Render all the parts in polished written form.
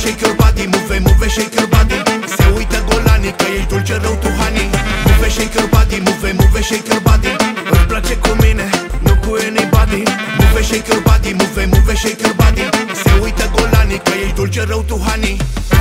shake your body, move, shake your body. Se uită golanii că ești dulce rău tu, honey. Move, shake your body, move, shake your body. Îmi place cu mine, nu cu anybody. Move, shake your body, move, shake your body. Se uită golanii că ești dulce rău tu, honey.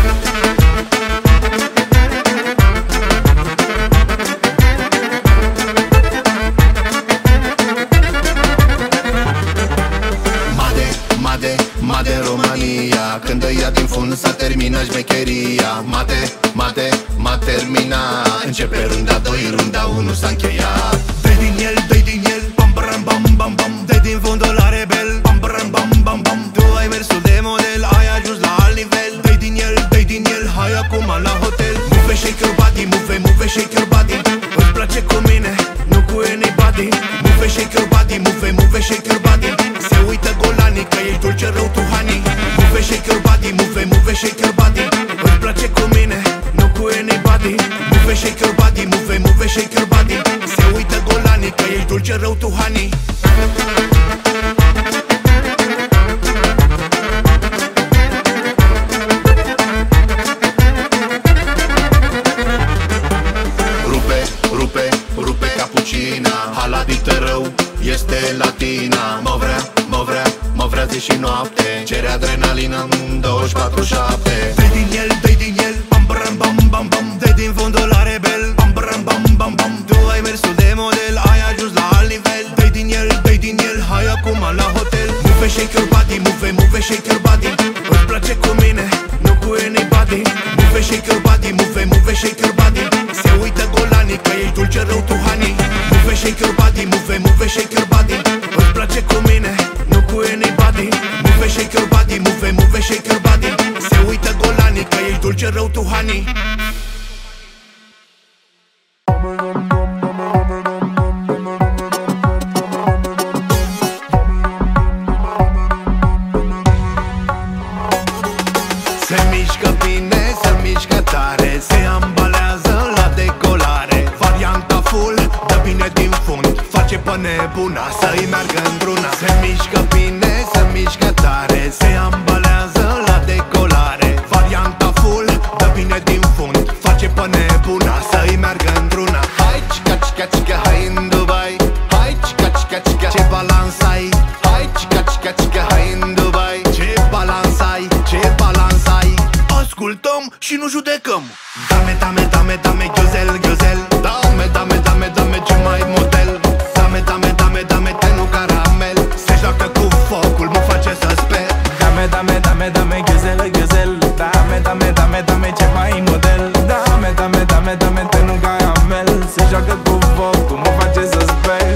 Made România, când ia din fund s-a terminat șmecheria. Mate, termina. Începe runda 2, runda 1 s-a încheiat. Dă-i din el, bam bam bam bam bam. Dă-i din fundul la rebel, bam bam bam bam bam. Tu ai mersul de model, ai ajuns la alt nivel. Dă-i din el, hai acum la hotel. Move, shake your body, move, shake your body. Îți place cu mine, nu cu anybody. Move, shake your body, move, shake your body. Se uită golanii că ești dulce rău tu, honey. Move, shake your body, move, shake your body. Îți place cu mine, nu cu anybody. Move, shake your body, move, shake your body. Se uită golanii că ești dulce rău tu, honey. Rupe cappuccina. Haladită rău, este latina. Mă vrea zi și noapte. Cere adrenalină în 24/7. Dă-i din el, bam bam bam bam bam. Dă-i din fundul la rebel, bam bam bam bam bam. Tu ai mersul de model, ai ajuns la alt nivel. Dă-i din el, hai acum la hotel. Move, shake your body, move, shake your body. Îți place cu mine, nu cu anybody. Move, shake your body, move, shake your body. Se uită golanii că ești dulce rău tu, honey. Move, shake your body, move, shake your body. Îți place cu mine, nu cu anybody. Move, shake your body, move, shake your body. Se uită golanii că ești dulce rău tu, honey. Se mișcă bine, se mișcă tare. Se ambalează la decolare. Varianta full, dă bine din fund. Face pe nebuna să-i meargă într-una. Se mișcă bine, se mișcă tare. Se ambalează la decolare. Varianta full, dă bine din fund. Face pe nebuna să-i meargă într-una. Hai cica, cica, cica, hai în Dubai. Hai cica, cica, cica, ce balans ai. Hai cica, cica, cica, hai în Dubai. Ce balans ai, ce balans ai. Ascultăm și nu judecăm. Dame, ghiuzel, ghiuzel. Dame, ce mai model. Dame, tenu caramel. Se joacă cu focul, mă face să sper. Dame, ghiuzel, ghiuzel. Dame, ce mai model. Dame, tenu caramel. Se joacă cu focul, mă face să sper.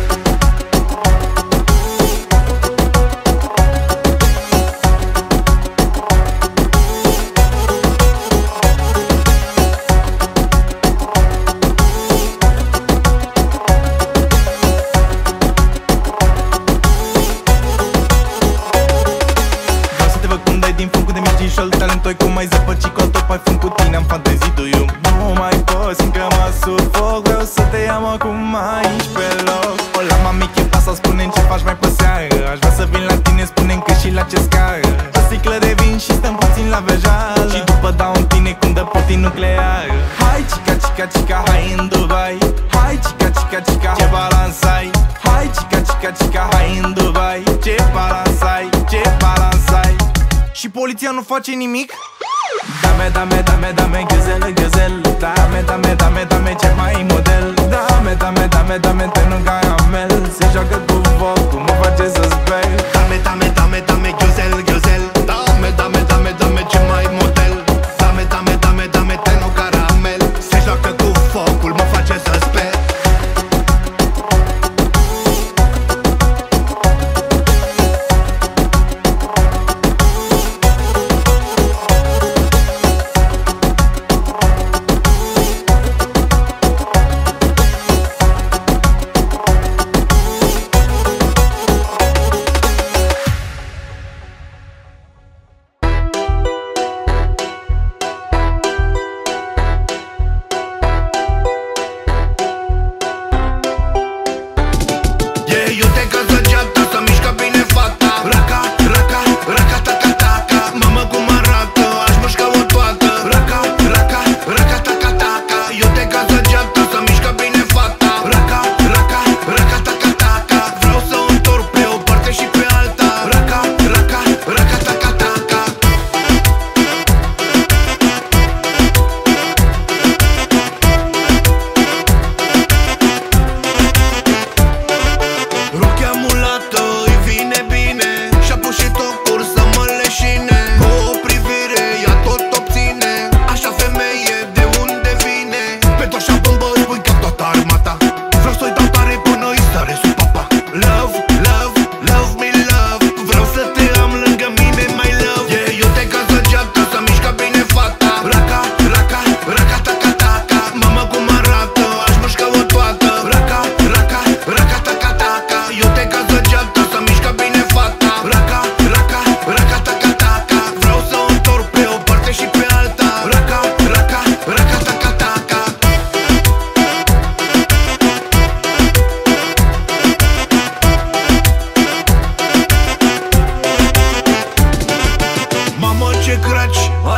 Talentoi cum ai zăpăci cu top ai fân cu tine. Am fantezii tu eu. Nu mai pot, simt că mă sufoc. Vreau să te iau acum aici pe loc. Hola mami, ce pasa? Spune-mi ce faci mai pe seară. Aș vrea să vin la tine, spune-mi că și la ce scară. O sticlă de vin și stăm puțin la vejală. Și după dau în tine cum dă potii nucleară. Hai cica, cica, cica, hai în Dubai. Hai cica, cica, cica, ce balans ai. Hai cica, cica, cica, hai în Dubai. Ce balans ai, ce balans ai. Și poliția nu face nimic? Dame, ghiuzel, ghiuzel. Dame, ce mai model. Dame, tenu caramel. Se joacă cu focul, mă face să sper. Dame, ghiuzel, ghiuzel. Dame, ce mai model. Dame, tenu caramel. Se joacă cu focul, mă face să sper.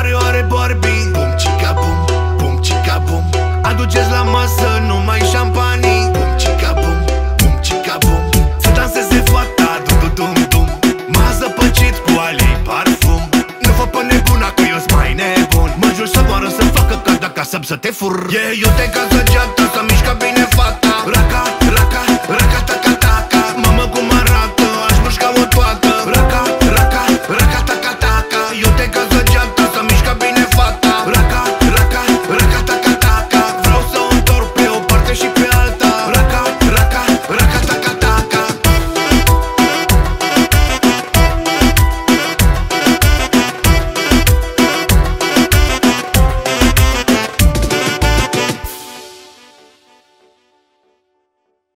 Marioare Barbie, bum cica bum, bum cica bum. Aduceți la masă numai șampanii, bum cica bum, bum cica bum. Să danseze fata, dum-dum-dum-dum. M-a zăpăcit cu Ali parfum. Nu fă pe nebuna că eu-s mai nebun. Mă jur să moară să facă ca de acasă să te fur. Eu te casă geanta